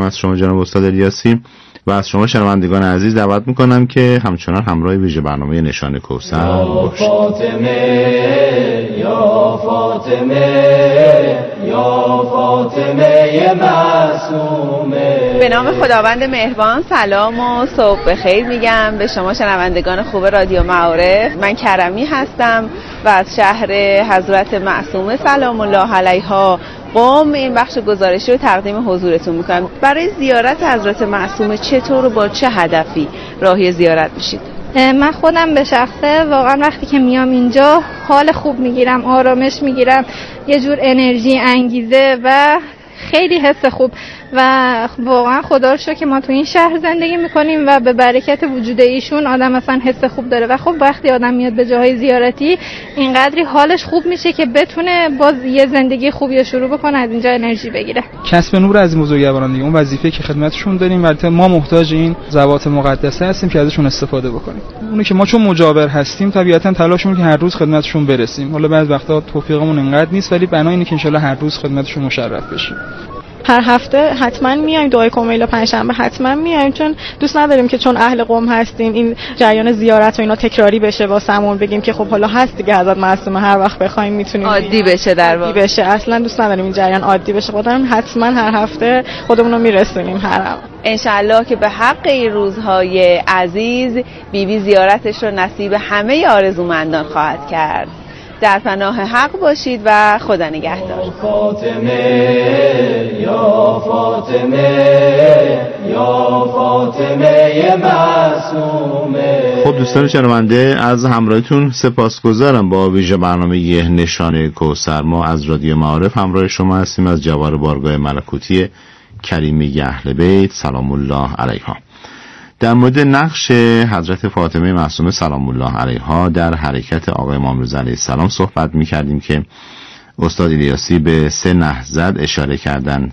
از شما جناب استاد الیاسی و از شما شنوندگان عزیز دعوت میکنم که همچنان همراه ویژه برنامه نشان کوثر باشید. یا فاطمه یا فاطمه معصومه. به نام خداوند مهربان سلام و صبح بخیر میگم به شما شنوندگان خوب رادیو معارف. من کرمی هستم و از شهر حضرت معصومه سلام الله علیها قم این بخش گزارشی رو تقدیم حضورتون میکنم. برای زیارت حضرت معصومه چطور و با چه هدفی راهی زیارت میشید؟ من خودم به شخصه واقعا وقتی که میام اینجا حال خوب میگیرم، آرامش میگیرم، یه جور انرژی، انگیزه و خیلی حس خوب و واقعا خدا رو شکر که ما تو این شهر زندگی میکنیم و به برکت وجود ایشون آدم اصلا حس خوب داره و خب وقتی آدم میاد به جاهای زیارتی اینقدری حالش خوب میشه که بتونه باز یه زندگی خوبی شروع بکنه، از اینجا انرژی بگیره. کسب نور از این بزرگواران دیگه، اون وظیفه که خدمتشون داریم البته ما محتاج این ذوات مقدسه هستیم که ازشون استفاده بکنیم. اونی که ما چون مجاور هستیم طبیعتا تلاشمون که هر روز خدمتشون برسیم. حالا بعضی وقتا توفیقمون انقدر نیست ولی بنا اینه که ان شاءالله هر روز خدمتشون مشرف بشیم. هر هفته حتما میایم دعای کمیل و پنجشنبه حتما میایم، چون دوست نداریم که چون اهل قم هستیم این جریان زیارت و اینا تکراری بشه واسمون، بگیم که خب حالا هست دیگه حضرت معصومه هر وقت بخوایم میتونیم عادی بشه، در واقع عادی بشه. اصلا دوست نداریم این جریان عادی بشه. خودمون حتما هر هفته خودمون رو میرسونیم حرم انشالله که به حق این روزهای عزیز بیبی زیارتش رو نصیب همه آرزومندان خواهد کرد. در پناه حق باشید و خدا نگهدار. یا فاطمه یا فاطمه یا فاطمه معصومه. خب دوستان شنونده از همراهیتون سپاسگزارم. با ویژه برنامه نشان کوثر ما از رادیو معارف همراه شما هستیم از جوار بارگاه ملکوتی کریمه اهل بیت سلام الله علیها. در مورد نقش حضرت فاطمه معصومه سلام الله علیها در حرکت آقای امام رضا علیه السلام صحبت می‌کردیم که استاد الیاسی به 3 نهضت اشاره کردن.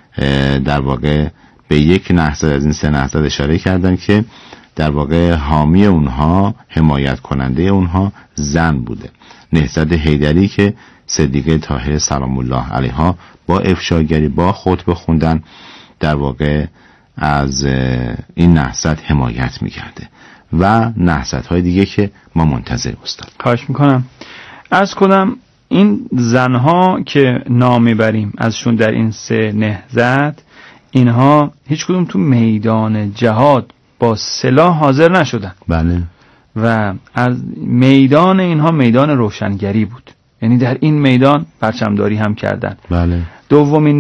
در واقع به یک نهضت از این 3 نهضت اشاره کردن که در واقع حامی اونها، حمایت کننده اونها زن بوده. نهضت حیدری که صدیقه طاهره سلام الله علیها با افشاگری، با خطبه خوندن در واقع از این نهضت حمایت میکرده و نهضت های دیگه که ما منتظر استاد. خواهش میکنم. عرض کنم این زنها که نام میبریم ازشون در این 3 نهضت، اینها هیچ کدوم تو میدان جهاد با سلاح حاضر نشدن. بله. و از میدان اینها میدان روشنگری بود، یعنی در این میدان پرچمداری هم کردن. بله. دومین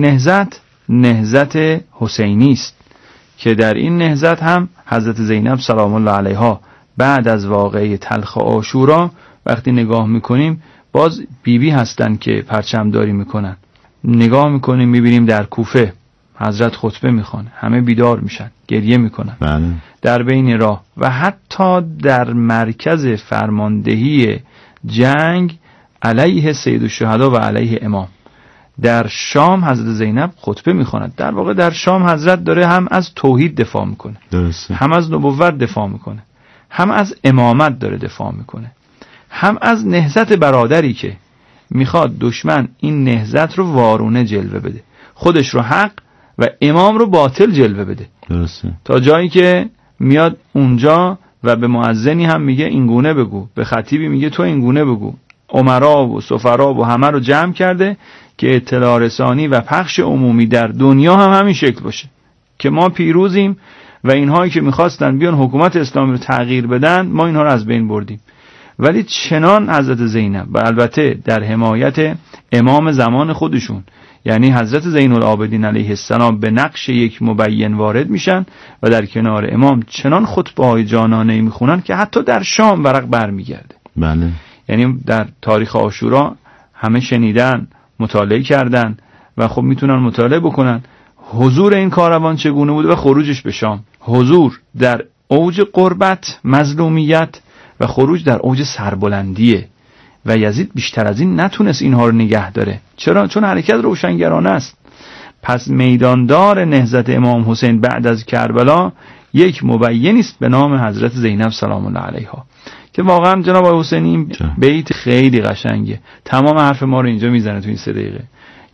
نهضت حسینی است که در این نهضت هم حضرت زینب سلام الله علیها بعد از واقعه تلخ عاشورا وقتی نگاه میکنیم باز بیبی هستن که پرچمداری میکنن. نگاه میکنیم میبینیم در کوفه حضرت خطبه میخوان، همه بیدار میشن، گریه میکنن. بله. در بین راه و حتی در مرکز فرماندهی جنگ علیه سید الشهدا و علیه امام در شام حضرت زینب خطبه میخواند. در واقع در شام حضرت داره هم از توحید دفاع میکنه، درسته، هم از نبوت دفاع میکنه، هم از امامت داره دفاع میکنه، هم از نهضت برادری که میخواد دشمن این نهضت رو وارونه جلوه بده، خودش رو حق و امام رو باطل جلوه بده. درسته. تا جایی که میاد اونجا و به مؤذنی هم میگه این گونه بگو، به خطیبی میگه تو این گونه بگو. امرا و سفرا و همه رو جمع کرده که اطلاع رسانی و پخش عمومی در دنیا هم همین شکل باشه که ما پیروزیم و اینهایی که میخواستن بیان حکومت اسلامی رو تغییر بدن ما اینها رو از بین بردیم. ولی چنان حضرت زینب و البته در حمایت امام زمان خودشون یعنی حضرت زین العابدین علیه السلام به نقش یک مبین وارد میشن و در کنار امام چنان خطبه‌های جانانه‌ای میخونن که حتی در شام ورق برمیگرده. بله. یعنی در تاریخ عاشورا همه شنیدن، مطالعه کردن و خب میتونن مطالعه بکنن حضور این کاروان چگونه بوده و خروجش به شام. حضور در اوج قربت، مظلومیت و خروج در اوج سربلندیه و یزید بیشتر از این نتونست اینها رو نگه داره. چرا؟ چون حرکت روشنگرانه است. پس میداندار نهضت امام حسین بعد از کربلا یک مبینی است به نام حضرت زینب سلام الله علیها که واقعا جناب حسینی این بیت خیلی قشنگه. تمام حرف ما رو اینجا میزنه تو این 3 دقیقه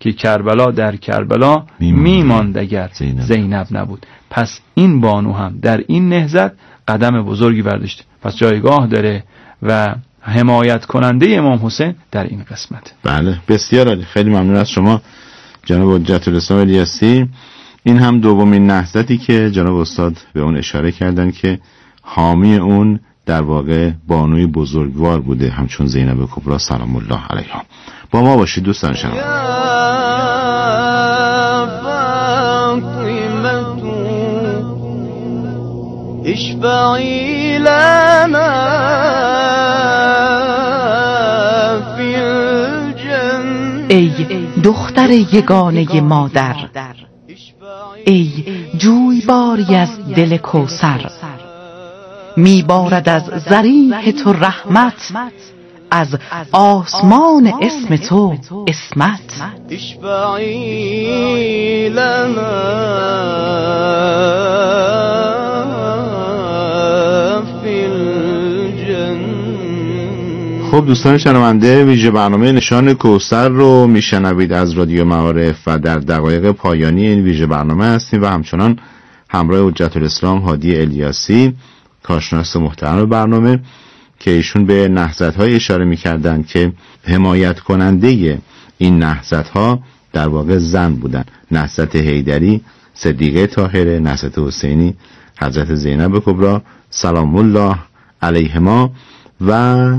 که کربلا در کربلا میماند اگر زینب نبود. پس این بانو هم در این نهضت قدم بزرگی برداشته، پس جایگاه داره و حمایت کننده امام حسین در این قسمت. بله بسیار عالی، خیلی ممنون از شما جناب حجت الاسلام الیاسی. این هم دومین نهضتی که جناب استاد به اون اشاره کردن که حامی اون در واقع بانوی بزرگوار بوده، همچون زینب کبری سلام الله علیها. با ما باشید دوستان شما. اشفعی لنا فی الجنة، ای دختر یگانه مادر، ای جویباری از دل کوثر، میبارد از ذریح تو رحمت، از آسمان اسم تو اسمت. اشفعی لنا فی الجنة. خب دوستان شنونده، ویژه برنامه نشان کوثر رو میشنوید از رادیو معارف و در دقایق پایانی این ویژه برنامه هستیم و همچنان همراه حجت الاسلام هادی الیاسی کارشناس محترم برنامه که ایشون به نهضت‌های اشاره می‌کردند که حمایت کننده این نهضت‌ها در واقع زن بودن. نهضت حیدری، صدیقه طاهره، نهضت حسینی، حضرت زینب کبری سلام الله علیهما و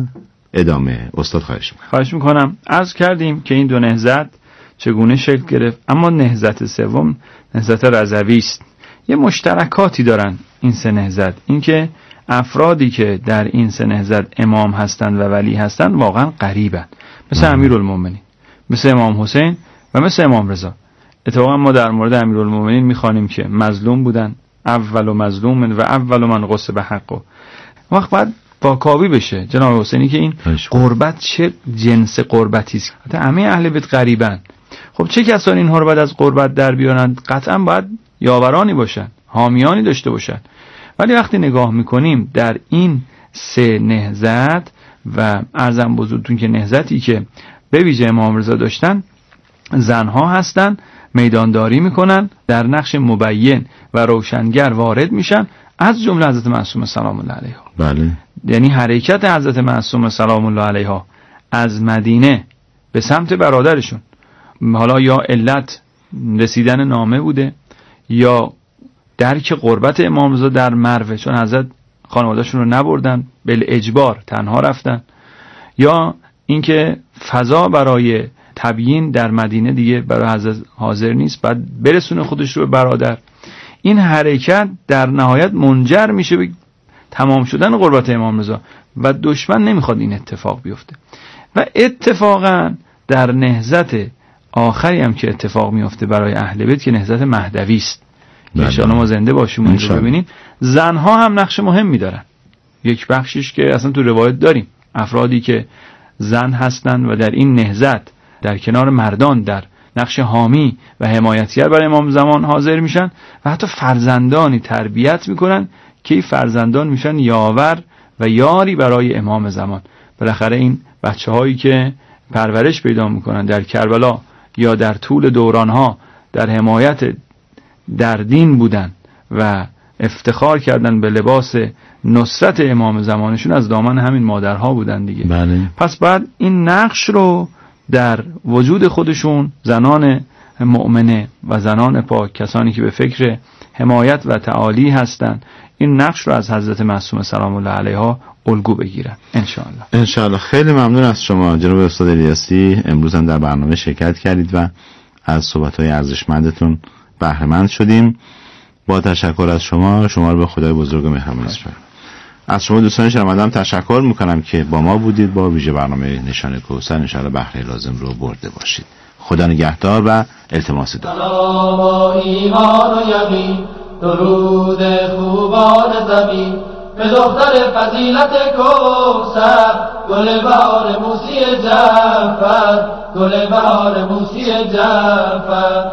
ادامه. استاد خواهش می‌کنم. عرض کردیم که این دو نهضت چگونه شکل گرفت، اما نهضت سوم نهضت رضوی است. یه مشترکاتی دارن این سه نهضت، اینکه افرادی که در این سه نهضت امام هستند و ولی هستند واقعا قریبن، مثل امیرالمومنین، مثل امام حسین و مثل امام رضا. اتفاقا ما در مورد امیرالمومنین میخوانیم که مظلوم بودن، اول مظلوم و اول من غصب حقه. وقت بعد واکاوی بشه جناب حسینی که این قربت چه جنس قربتی است. حتی همه اهل بیت قریبن. خب چه کسانی اینها رو بعد از قربت در بیارند؟ قطعا باید یاورانی باشن، حامیانی داشته باشن. ولی وقتی نگاه میکنیم در این سه نهضت و عرضم بزرگتون که نهضتی که به ویژه امام رضا داشتن، زنها هستن، میدانداری میکنن، در نقش مبین و روشنگر وارد میشن، از جمله حضرت معصومه سلام الله علیها. بله. یعنی حرکت حضرت معصومه سلام الله علیها از مدینه به سمت برادرشون، حالا یا علت رسیدن نامه بوده یا درک قربت امام رضا در مروه، چون حضرت خانواده‌شون رو نبردن، بل اجبار تنها رفتن، یا اینکه فضا برای تبیین در مدینه دیگه برای حضرت حاضر نیست، بعد برسونه خودش رو به برادر. این حرکت در نهایت منجر میشه به تمام شدن قربت امام رضا و دشمن نمیخواد این اتفاق بیفته. و اتفاقا در نهضت آخری هم که اتفاق میفته برای اهل بیت که نهضت مهدوی است، ان شاءالله ما زنده باشیم اونجا ببینیم، زنها هم نقش مهمی دارن. یک بخشش که اصلا تو روایت داریم افرادی که زن هستن و در این نهضت در کنار مردان در نقش حامی و حمایتگر برای امام زمان حاضر میشن و حتی فرزندانی تربیت میکنن که این فرزندان میشن یاور و یاری برای امام زمان. بالاخره این بچه‌هایی که پرورش پیدا میکنن در کربلا یا در طول دورانها در حمایت در دین بودن و افتخار کردن به لباس نصرت امام زمانشون، از دامن همین مادرها بودن دیگه. بله. پس بعد این نقش رو در وجود خودشون زنان مؤمنه و زنان پاک، کسانی که به فکر حمایت و تعالی هستن، این نقش رو از حضرت معصومه سلام الله علیها الگو بگیرن انشاءالله. انشاءالله. خیلی ممنون از شما جناب استاد الیاسی، امروز هم در برنامه شرکت کردید و از صحبت‌های ارزشمندتون بهره مند شدیم. با تشکر از شما رو به خدای بزرگ و مهربان می‌سپارم. از شما دوستان شنونده‌ام تشکر می‌کنم که با ما بودید. با ویژه برنامه نشان کوثر انشاءالله بهره لازم رو برده باشید. خدا نگهدار و التماس دعا. سلام و ایمان و یقین، درود خوبان زمین، به دختر فضیلت کوثر، گل بهار موسی جعفر، گل بهار موسی جعفر،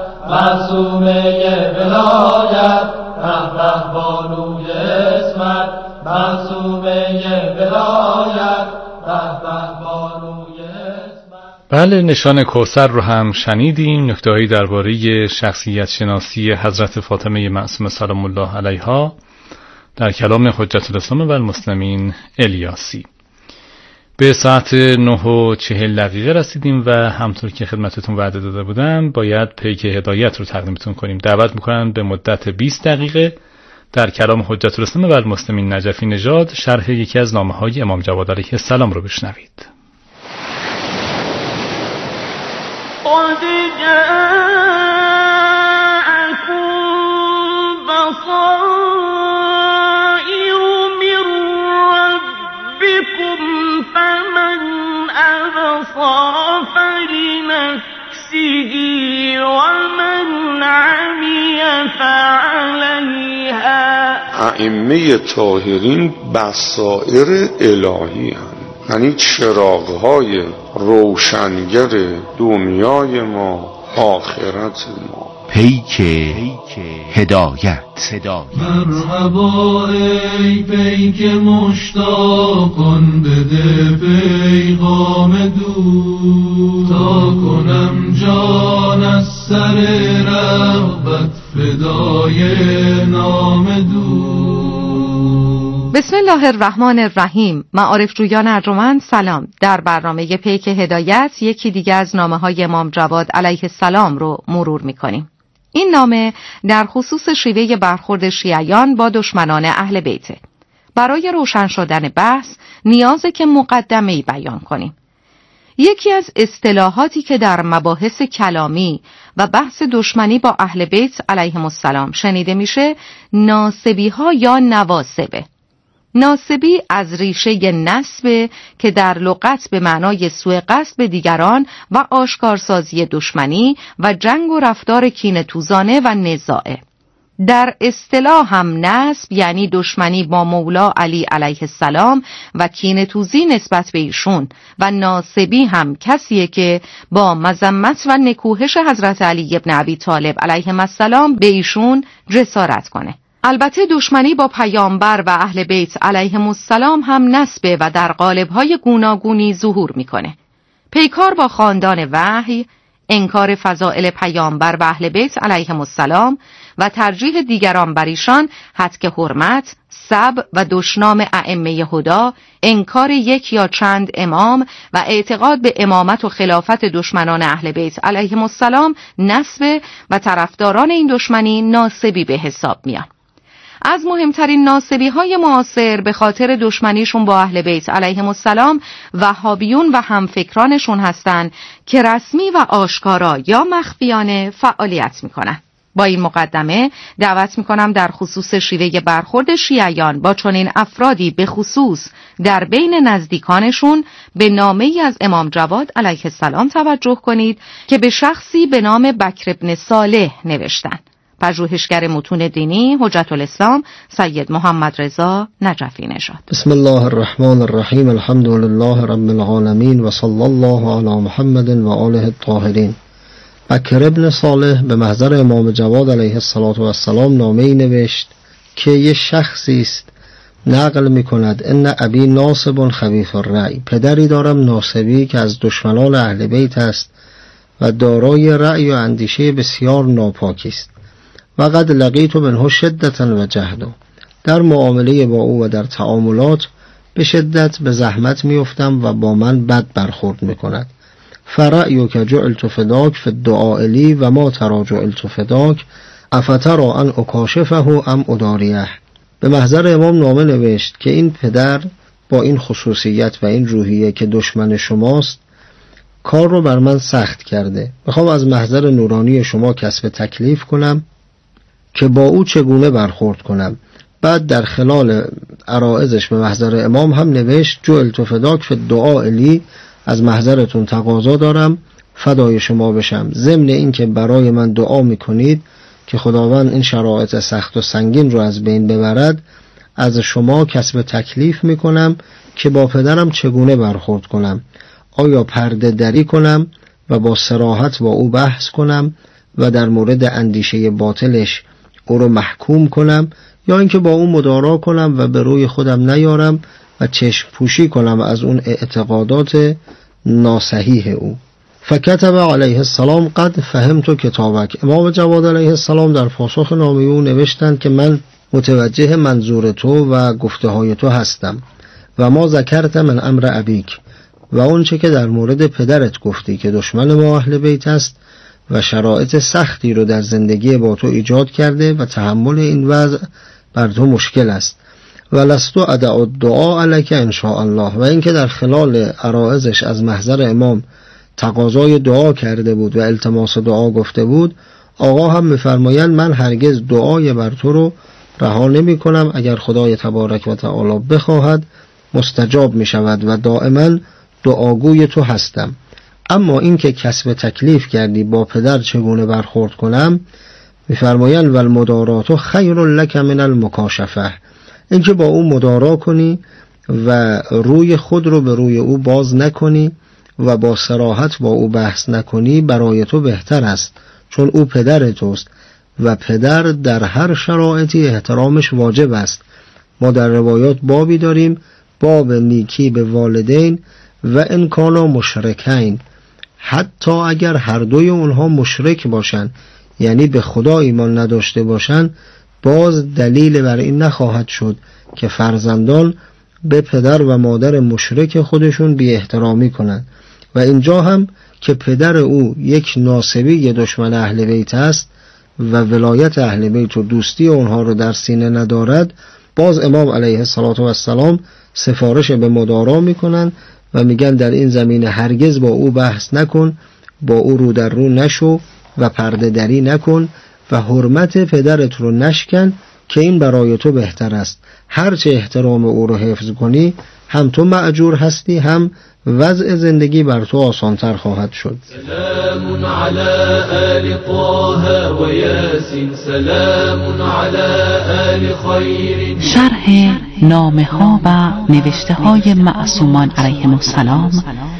معصومه ولایت، به بانوی اسمت، معصومه ولایت، به بانوی اسمت. بله، نشان کوثر رو هم شنیدیم. نکته‌هایی درباره شخصیت شناسی حضرت فاطمه معصومه سلام الله علیها در کلام حجت الاسلام و المسلمین الیاسی. به ساعت 9:40 رسیدیم و همطور که خدمتتون وعده داده بودم باید پیک هدایت رو تقدیمتون کنیم. دعوت میکنم به مدت 20 دقیقه در کلام حجت الاسلام و المسلمین نجفی نژاد شرح یکی از نامه‌های امام جواد علیه السلام رو بشنوید. قد جاءكم بصائر من ربكم فمن أبصر فلنفسه ومن عمي فعليها. ائمه طاهرین بصائر الهی هستند، یعنی چراغ‌های روشنگر دنیای ما، آخرت ما. پیک هدایت. مرحبا ای پیک مشتاقان، بده پیغام دوست تا کنم جان از سر رغبت فدای نام دوست. بسم الله الرحمن الرحیم. معارف جویان ارجمند سلام. در برنامه پیک هدایت یکی دیگه از نامه‌های امام جواد علیه السلام رو مرور می‌کنیم. این نامه در خصوص شیوه برخورد شیعیان با دشمنان اهل بیته. برای روشن شدن بحث نیازه که مقدمه‌ای بیان کنیم. یکی از اصطلاحاتی که در مباحث کلامی و بحث دشمنی با اهل بیت علیهم السلام شنیده میشه ناسبی‌ها یا نواسبه. ناسبی از ریشه نسبه که در لغت به معنای سوء قصد به دیگران و آشکارسازی دشمنی و جنگ و رفتار کینه‌توزانه و نزاعه. در اصطلاح هم نسب یعنی دشمنی با مولا علی علیه السلام و کینه‌توزی نسبت به ایشون، و ناسبی هم کسیه که با مذمت و نکوهش حضرت علی ابن ابی طالب علیهم السلام به ایشون جسارت کنه. البته دشمنی با پیامبر و اهل بیت علیهم السلام هم نسبه و در قالب‌های گوناگونی ظهور میکنه. پیکار با خاندان وحی، انکار فضائل پیامبر و اهل بیت علیهم السلام و ترجیح دیگران بر ایشان، هتک حرمت، سب و دشنام ائمه هدا، انکار یک یا چند امام و اعتقاد به امامت و خلافت دشمنان اهل بیت علیهم السلام نسبه و طرفداران این دشمنی ناسبی به حساب میان. از مهمترین ناسبی‌های معاصر به خاطر دشمنیشون با اهل بیت علیهم السلام وهابیون و همفکرانشون هستن که رسمی و آشکارا یا مخفیانه فعالیت میکنن. با این مقدمه دعوت میکنم در خصوص شیوه برخورد شیعیان با چنین افرادی به خصوص در بین نزدیکانشون به نامه‌ای از امام جواد علیه السلام توجه کنید که به شخصی به نام بکر ابن صالح نوشتن. پژوهشگر متون دینی حجت الاسلام سید محمد رضا نجفی نژاد. بسم الله الرحمن الرحیم. الحمد لله رب العالمین و صلی الله علی محمد و آله الطاهرین. بکر ابن صالح به محضر امام جواد علیه السلام نامه‌ای نوشت که یه شخصی است نقل می‌کند ان ابی ناصب خبیث الرأی، پدری دارم ناصبی که از دشمنان اهل بیت است و دارای رأی و اندیشه بسیار ناپاکی است. و قد لقیت منه شدتا و جهدا، در معامله با او و در تعاملات به شدت به زحمت میافتم و با من بد برخورد میکند. فرأیک جعلت فداک فی الدعاء لی و ما تری جعلت فداک افتری ان اکاشفه ام اداریه. به محضر امام نامه نوشت که این پدر با این خصوصیت و این روحیه که دشمن شماست کار رو بر من سخت کرده. میخوام از محضر نورانی شما کسب تکلیف کنم که با او چگونه برخورد کنم. بعد در خلال عرائضش به محضر امام هم نوشت جعلت فداک فی الدعاء لی، از محضرتون تقاضا دارم فدای شما بشم، ضمن این که برای من دعا میکنید که خداوند این شرایط سخت و سنگین رو از بین ببرد. از شما کسب تکلیف میکنم که با پدرم چگونه برخورد کنم، آیا پرده دری کنم و با صراحت با او بحث کنم و در مورد اندیشه باطلش او رو محکوم کنم، یا اینکه با او مدارا کنم و به روی خودم نیارم و چشم پوشی کنم از اون اعتقادات ناصحیح او. فکتب علیه السلام قد فهمت کتابک. امام جواد علیه السلام در پاسخ نامه او نوشتند که من متوجه منظور تو و گفته های تو هستم و ما ذکرت من امر ابیک و اون چه که در مورد پدرت گفتی که دشمن ما اهل بیت است و شرایط سختی رو در زندگی با تو ایجاد کرده و تحمل این وضع بر تو مشکل است و لستو ادع الدعاء علیک ان شاء الله. و اینکه در خلال عرائضش از محضر امام تقاضای دعا کرده بود و التماس دعا گفته بود، آقا هم می‌فرمایند من هرگز دعای بر تو رو رها نمی کنم، اگر خدای تبارک و تعالی بخواهد مستجاب می شود و دائما دعاگوی تو هستم. اما اینکه کسب تکلیف کردی با پدر چگونه برخورد کنم، می‌فرمایند والمدارات خیر لک من المکاشفه، اینکه با او مدارا کنی و روی خود رو به روی او باز نکنی و با صراحت با او بحث نکنی برای تو بهتر است، چون او پدر توست و پدر در هر شرایطی احترامش واجب است. ما در روایات بابی داریم، باب نیکی به والدین و ان کانا مشرکین، حتی اگر هر دوی اونها مشرک باشن، یعنی به خدا ایمان نداشته باشن، باز دلیل بر این نخواهد شد که فرزندان به پدر و مادر مشرک خودشون بی احترامی کنند. و اینجا هم که پدر او یک ناصبی دشمن اهل بیت است و ولایت اهل بیت و دوستی اونها رو در سینه ندارد، باز امام علیه السلام سفارش به مدارا میکنن و میگن در این زمینه هرگز با او بحث نکن، با او رو در رو نشو و پرده دری نکن و حرمت پدرت رو نشکن که این برای تو بهتر است. هرچه احترام او رو حفظ کنی هم تو مأجور هستی، هم وضع زندگی بر تو آسانتر خواهد شد. سلام علی آل طه و یاسین، سلام علی آل خیر. شرح نامه ها و نوشته های معصومان علیهم السلام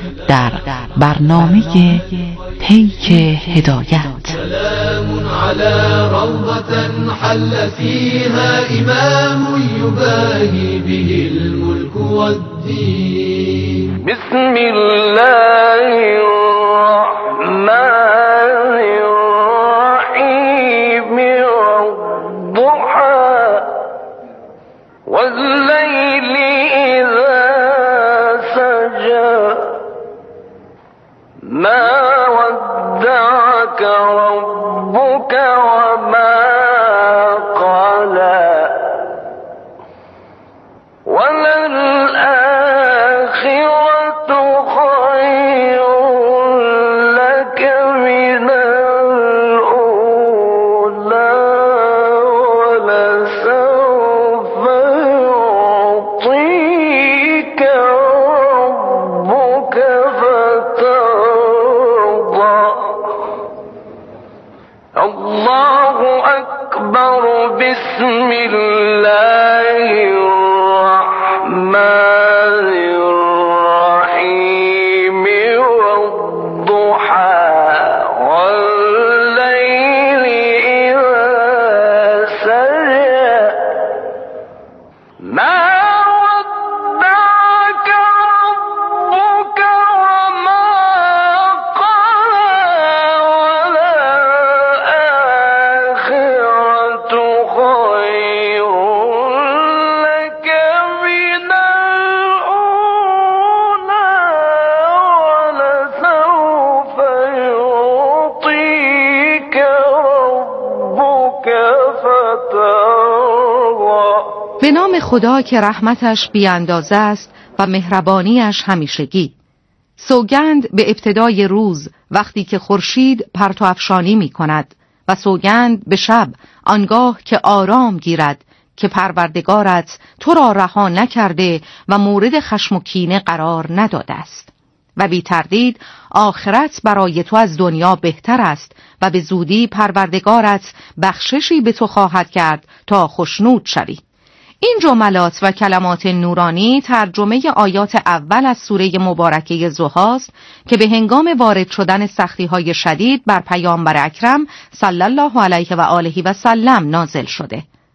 در برنامه پیک هدایت. سلام علی روضة حل فيها امام يباهي به الملك والدين. بسم الله الرحمن الرحيم والضحى والليل إذا سجى ما ودعك ربك وما قلى وللآخرة خير لك من الأولى ولسوف يعطيك ربك فترضى. الله أكبر. بسم الله الرحمن الرحيم والضحى والليل إذا سجى ما ودعك ربك وما قلى وللآخرة خير لك من الأولى ولسوف يعطيك ربك فترضى. به نام خدا که رحمتش بیاندازه است و مهربانیش همیشگی. سوگند به ابتدای روز وقتی که خورشید پرتو افشانی می کند و سوگند به شب آنگاه که آرام گیرد که پروردگارت تو را رها نکرده و مورد خشم و کینه قرار نداده است و بی تردید آخرت برای تو از دنیا بهتر است و به زودی پروردگارت بخششی به تو خواهد کرد تا خوشنود شوی. این جملات و کلمات نورانی ترجمه آیات اول از سوره مبارکه ضحی که به هنگام وارد شدن سختی‌های شدید بر پیامبر اکرم صلی الله علیه و آله و سلم نازل شده.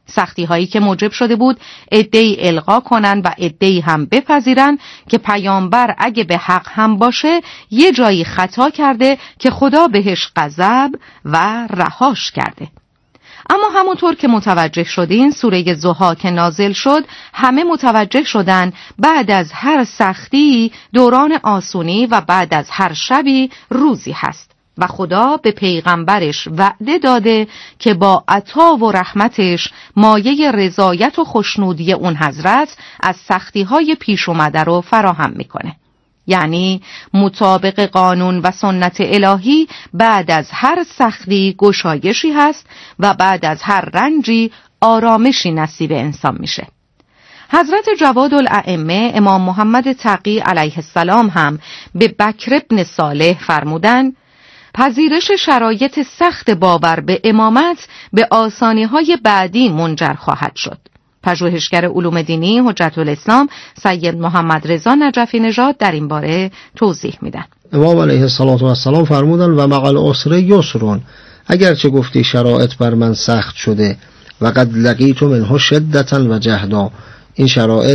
سختی هایی که موجب شده بود عده‌ای الغا کنند و عده‌ای هم بپذیرند که پیامبر اگه به حق هم باشه یه جایی خطا کرده که خدا بهش غضب و رهاش کرده. اما همونطور که متوجه شدین سوره ضحی که نازل شد همه متوجه شدن بعد از هر سختی دوران آسونی و بعد از هر شبی روزی هست و خدا به پیغمبرش وعده داده که با عطا و رحمتش مایه رضایت و خوشنودی اون حضرت از سختی‌های پیش اومده رو فراهم میکنه. یعنی مطابق قانون و سنت الهی بعد از هر سختی گشایشی هست و بعد از هر رنجی آرامشی نصیب انسان میشه. حضرت جواد الائمه امام محمد تقی علیه السلام هم به بکر ابن صالح فرمودن پذیرش شرایط سخت باور به امامت به آسانی‌های بعدی منجر خواهد شد. پژوهشگر علوم دینی حجت الاسلام سید محمد رضا نجفی نژاد در این باره توضیح میدن. امام علیه السلام فرمودن و مع العسر یسر، اگرچه گفتی شرایط بر من سخت شده و قد لقیت منه شدتا و جهدا، این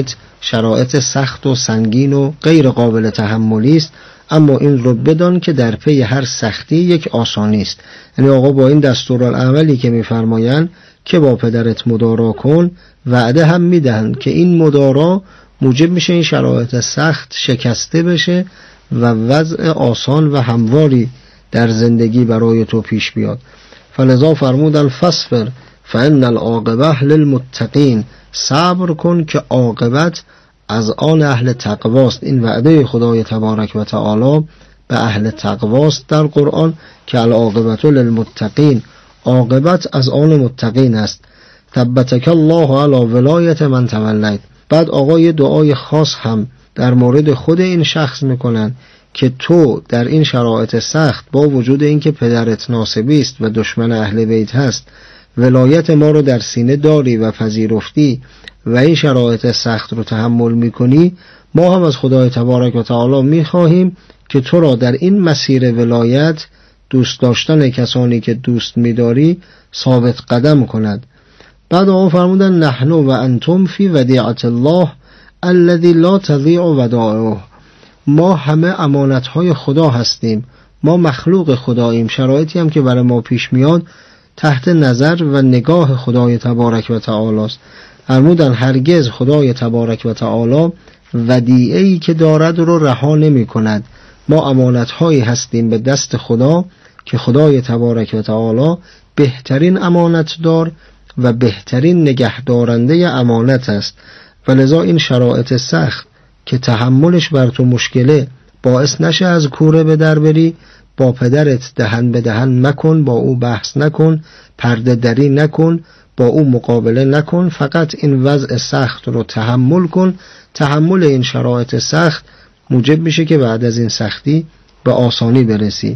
شرایط سخت و سنگین و غیر قابل تحملی است، اما این رو بدان که در پی هر سختی یک آسانی است. یعنی آقا با این دستورالعملی که میفرمایند که با پدرت مدارا کن وعده هم میدهند که این مدارا موجب میشه این شرایط سخت شکسته بشه و وضع آسان و همواری در زندگی برای تو پیش بیاد. فلذا فرمودن فاصبر فان العاقبه للمتقین، صبر کن که عاقبت از آن اهل تقواست. این وعده خدای تبارک و تعالی به اهل تقواست در قرآن که العاقبت للمتقین، عاقبت از آن متقین است. تبتک الله علی ولایت من تولیت. بعد آقا یه دعای خاص هم در مورد خود این شخص میکنن که تو در این شرایط سخت با وجود اینکه پدرت ناصبی است و دشمن اهل بیت هست ولایت ما رو در سینه داری و پذیرفتی و این شرایط سخت رو تحمل میکنی، ما هم از خدای تبارک و تعالی میخواهیم که تو را در این مسیر ولایت دوست داشتن کسانی که دوست میداری ثابت قدم کند. بعد آقا فرمودن نحن و انتم فی ودیعت الله الذی لا تضیع ودائعه، ما همه امانتهای خدا هستیم، ما مخلوق خداییم، شرایطی هم که برای ما پیش میاد تحت نظر و نگاه خدای تبارک و تعالی است. فرمودن هرگز خدای تبارک و تعالی ودیعه‌ای که دارد رو رها نمی کند. ما امانتهایی هستیم به دست خدا که خدای تبارک و تعالی بهترین امانتدار و بهترین نگهدارنده امانت است. ولذا این شرایط سخت که تحملش بر تو مشکله باعث نشه از کوره به در بری، با پدرت دهن به دهن مکن، با او بحث نکن، پرده دری نکن، با او مقابله نکن، فقط این وضع سخت رو تحمل کن. تحمل این شرایط سخت موجب میشه که بعد از این سختی به آسانی برسی.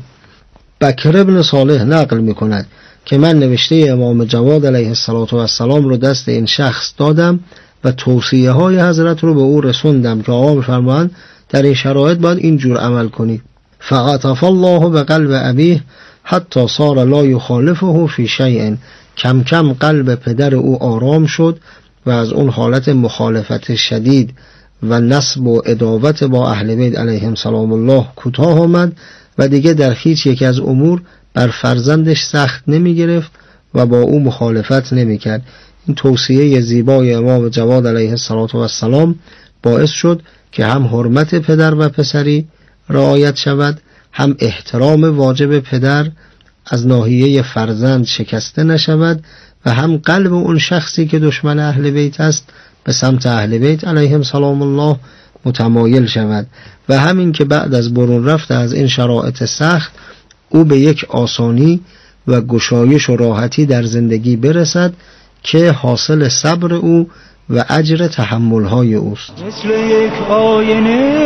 بکر ابن صالح نقل میکند که من نوشته امام جواد علیه السلام رو دست این شخص دادم و توصیه های حضرت رو به او رسوندم که آقا میفرمایند در این شرایط باید اینجور عمل کنی. فعطف الله به قلب ابیه حتی صار لا یخالفه فی شیء، کم کم قلب پدر او آرام شد و از اون حالت مخالفت شدید و نسب و عداوت با اهل بیت علیهم سلام الله کوتاه آمد و دیگه در هیچ یک از امور بر فرزندش سخت نمی گرفت و با او مخالفت نمی کرد. این توصیه زیبای امام جواد علیه السلام باعث شد که هم حرمت پدر و پسری رعایت شود، هم احترام واجب پدر از ناحیه فرزند شکسته نشود و هم قلب اون شخصی که دشمن اهل بیت است به سمت اهل بیت علیهم سلام الله متمایل شود و همین که بعد از برون رفته از این شرایط سخت او به یک آسانی و گشایش و راحتی در زندگی برسد که حاصل صبر او و اجر تحمل‌های اوست. مثل یک آینه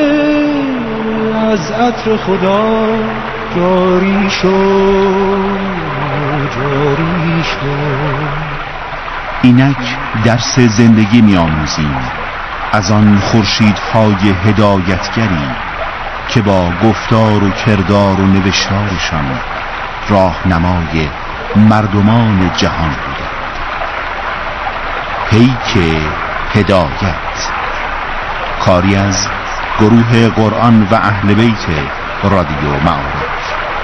از عطر خدا جاری شد. اینک درس زندگی می‌آموزیم از آن خورشیدهای هدایتگری که با گفتار و کردار و نوشتارشان راهنمای مردمان جهان بوده. پیک هدایت، کاری از گروه قرآن و اهل بیت رادیو معارف.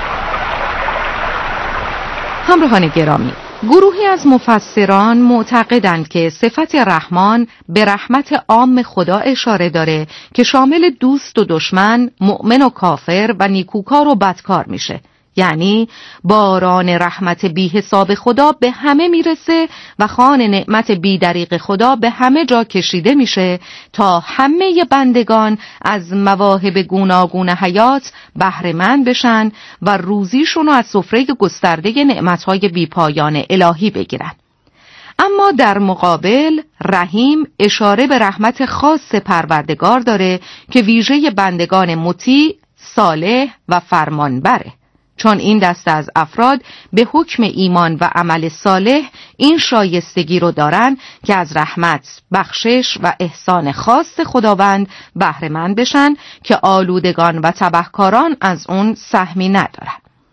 همراهان گرامی، گروهی از مفسران معتقدند که صفت رحمان به رحمت عام خدا اشاره داره که شامل دوست و دشمن، مؤمن و کافر و نیکوکار و بدکار میشه. یعنی باران رحمت بی حساب خدا به همه میرسه و خوان نعمت بی دریغ خدا به همه جا کشیده میشه تا همه بندگان از مواهب گوناگون حیات بهره مند بشن و روزیشون رو از سفره گسترده نعمتهای بی پایان الهی بگیرن. اما در مقابل رحیم اشاره به رحمت خاص پروردگار داره که ویژه بندگان مطیع، صالح و فرمانبره، چون این دسته از افراد به حکم ایمان و عمل صالح این شایستگی رو دارن که از رحمت، بخشش و احسان خاص خداوند بهره مند بشن که آلودگان و تبهکاران از اون سهمی ندارن.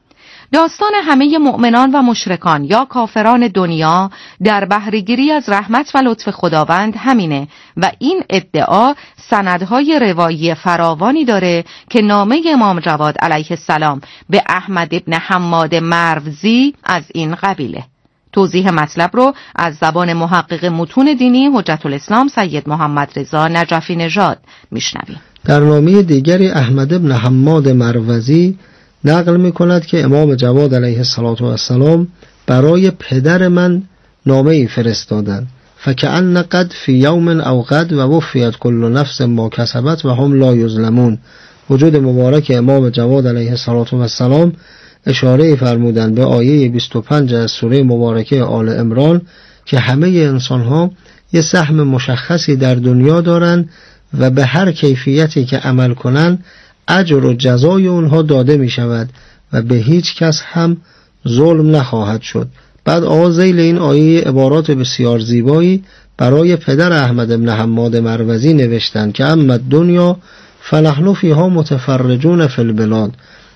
داستان همه مؤمنان و مشرکان یا کافران دنیا در بهره‌گیری از رحمت و لطف خداوند همینه و این ادعا سندهای روایی فراوانی داره که نامه امام جواد علیه السلام به احمد ابن حماد مروزی از این قبیله. توضیح مطلب رو از زبان محقق متون دینی حجت الاسلام سید محمد رضا نجفی نژاد میشنویم. در نامه دیگری احمد ابن حماد مروزی نقل می کند که امام جواد علیه السلام برای پدر من نامه ای فرستادند فکأن قد فی یوم او قد و وفیت کل نفس ما کسبت و هم لا یظلمون. وجود مبارک امام جواد علیه السلام اشاره فرمودند به آیه 25 از سوره مبارکه آل عمران که همه انسان ها یه سهم مشخصی در دنیا دارند و به هر کیفیتی که عمل کنند اجر و جزای اونها داده می شود و به هیچ کس هم ظلم نخواهد شد. بعد آغاز ذیل این آیه عبارات بسیار زیبایی برای پدر احمد ابن حماد مروزی نوشتند که اما دنیا فنحن فیها متفرجون فی البلاد.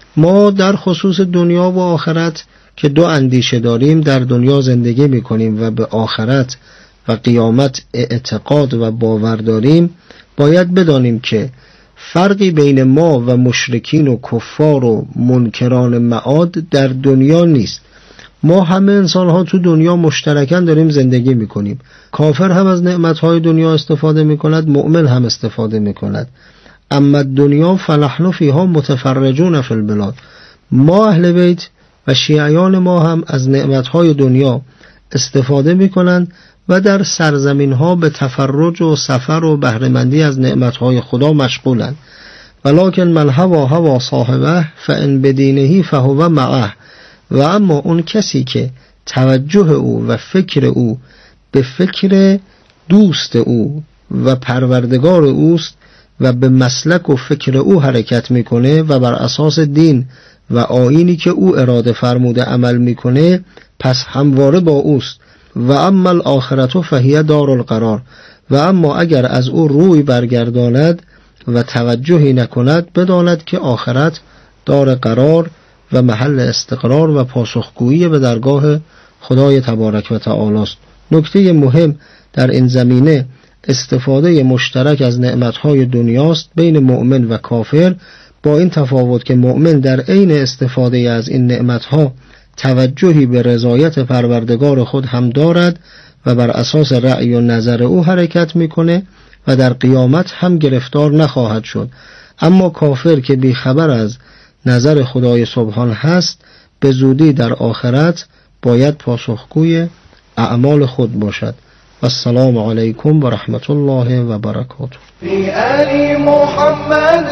ما در خصوص دنیا و آخرت که دو اندیشه داریم در دنیا زندگی می کنیم و به آخرت و قیامت اعتقاد و باور داریم، باید بدانیم که فرقی بین ما و مشرکین و کفار و منکران معاد در دنیا نیست. ما همه انسان ها تو دنیا مشترکاً داریم زندگی میکنیم. کافر هم از نعمتهای دنیا استفاده میکند، مؤمن هم استفاده میکند. اما دنیا فنحن فیها متفرجون فی البلاد. ما اهل بیت و شیعیان ما هم از نعمتهای دنیا استفاده میکنند و در سرزمین ها به تفرج و سفر و بهره‌مندی از نعمتهای خدا مشغولند. ولکن من هوا صاحبه فان بدینه فهو معه. و اما اون کسی که توجه او و فکر او به فکر دوست او و پروردگار اوست و به مسلک و فکر او حرکت میکنه و بر اساس دین و آیینی که او اراده فرموده عمل میکنه، پس همواره با اوست. و اما الاخرت فهی دار القرار. و اما اگر از او روی برگرداند و توجهی نکند، بداند که آخرت دار قرار و محل استقرار و پاسخگویی به درگاه خدای تبارک و تعالی است. نکته مهم در این زمینه استفاده مشترک از نعمتهای دنیاست بین مؤمن و کافر، با این تفاوت که مؤمن در عین استفاده از این نعمتها توجهی به رضایت پروردگار خود هم دارد و بر اساس رأی و نظر او حرکت میکنه و در قیامت هم گرفتار نخواهد شد. اما کافر که بیخبر از نظر خدای سبحان هست، به زودی در آخرت باید پاسخگوی اعمال خود باشد. السلام علیکم و رحمت الله و برکاته. في آل محمد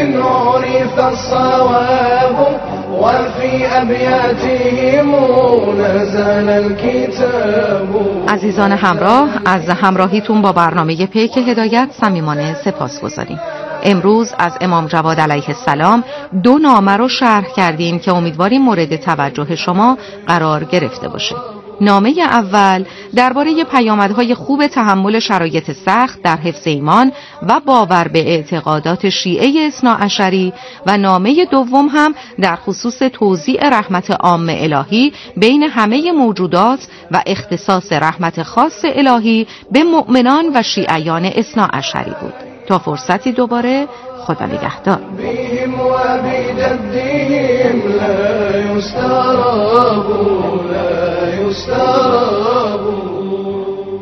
عرف الصواب وفي أبياتهم نزل الكتاب. عزیزان همراه، از همراهیتون با برنامه پیک هدایت صمیمانه سپاسگزاریم. امروز از امام جواد علیه السلام 2 نامه رو شرح کردیم که امیدواریم مورد توجه شما قرار گرفته باشه. نامه اول درباره پیامدهای خوب تحمل شرایط سخت در حفظ ایمان و باور به اعتقادات شیعه اثناعشری و نامه دوم هم در خصوص توزیع رحمت عام الهی بین همه موجودات و اختصاص رحمت خاص الهی به مؤمنان و شیعیان اثناعشری بود. تا فرصتی دوباره، خدا نگهدار. بهم وبجدهم لا يستراب لا يستراب